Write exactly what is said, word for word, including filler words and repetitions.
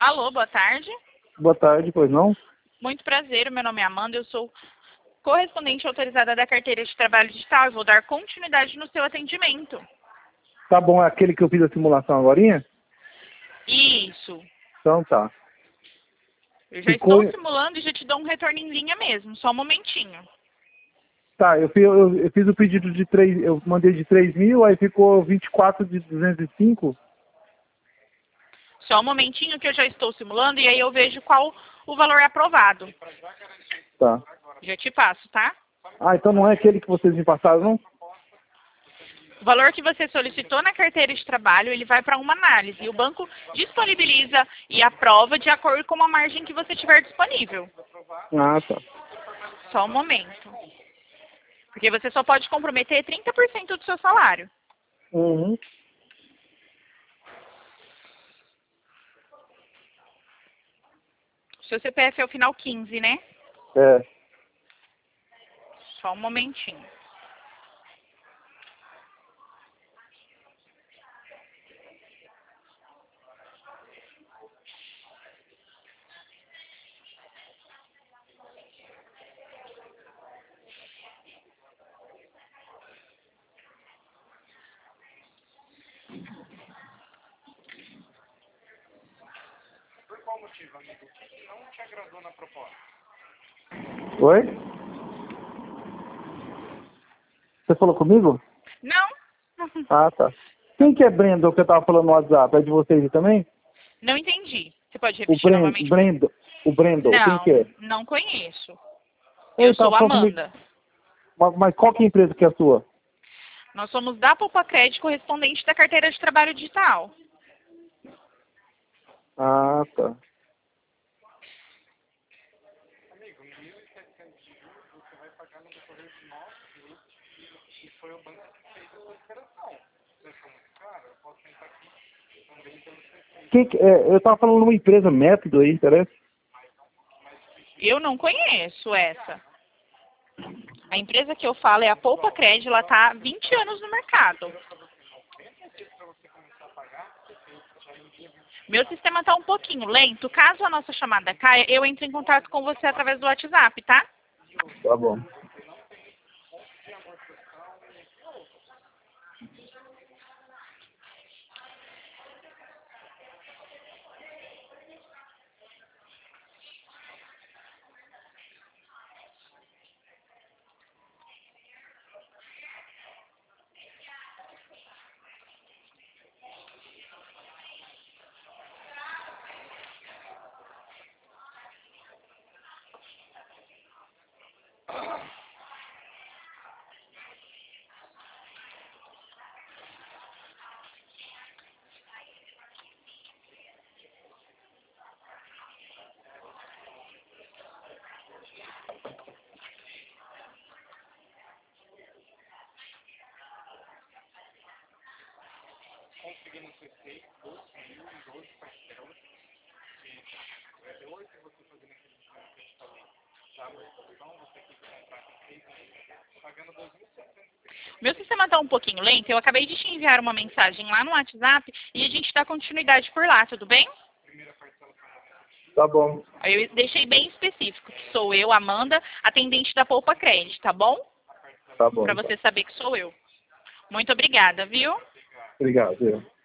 Alô, boa tarde. Boa tarde, pois não? Muito prazer, meu nome é Amanda, eu sou correspondente autorizada da carteira de trabalho digital e vou dar continuidade no seu atendimento. Tá bom, é aquele que eu fiz a simulação agorinha? Isso. Então tá. Eu já Ficou... estou simulando e já te dou um retorno em linha mesmo, só um momentinho. Tá, eu fiz, eu, eu fiz o pedido de três, eu mandei de três mil, aí ficou vinte e quatro de duzentos e cinco. Só um momentinho que eu já estou simulando e aí eu vejo qual o valor aprovado. Tá. Já te passo, tá? Ah, então não é aquele que vocês me passaram, não? O valor que você solicitou na carteira de trabalho, ele vai para uma análise. E o banco disponibiliza e aprova de acordo com a margem que você tiver disponível. Ah, tá. Só um momento. Porque você só pode comprometer trinta por cento do seu salário. Uhum. O seu C P F é o final quinze, né? É. Só um momentinho. Por qual motivo, amigo? O que não te agradou na proposta? Oi? Você falou comigo? Não. Ah, tá. Quem que é Brendo, que eu tava falando no WhatsApp? É de vocês também? Não entendi. Você pode O repetir Brendo, novamente? Brendo, o Brendo, quem que Não, é? não conheço. Ele Eu tava sou a falando comigo. Amanda. Mas, mas qual que é a empresa que é a sua? Nós somos da Poupa Crédito, correspondente da carteira de trabalho digital. Ah, tá. Amigo, mil e setecentos de juros você vai pagar no decorrer de nove meses e foi o banco que fez a sua operação. Se for muito caro, eu posso tentar aqui também pelo C P. Quem que, é, eu tava falando de uma empresa Método aí, parece. Eu não conheço essa. A empresa que eu falo é a Poupa Crédito, ela está há vinte anos no mercado. Meu sistema está um pouquinho lento. Caso a nossa chamada caia, eu entro em contato com você através do WhatsApp, tá? Tá bom. Conseguindo ser feito, doze mil e doze parcelas, de oito você fazendo aquele dinheiro que a gente falou, da amortização, você aqui comprar em seis meses, pagando dois mil e setecentos. Meu sistema está um pouquinho lento. Eu acabei de te enviar uma mensagem lá no WhatsApp e a gente dá continuidade por lá, tudo bem? Tá bom. Aí eu deixei bem específico que sou eu, Amanda, atendente da Poupa Crédito, tá bom? Tá bom. Para você saber que sou eu. Muito obrigada, viu? Obrigado. Eu.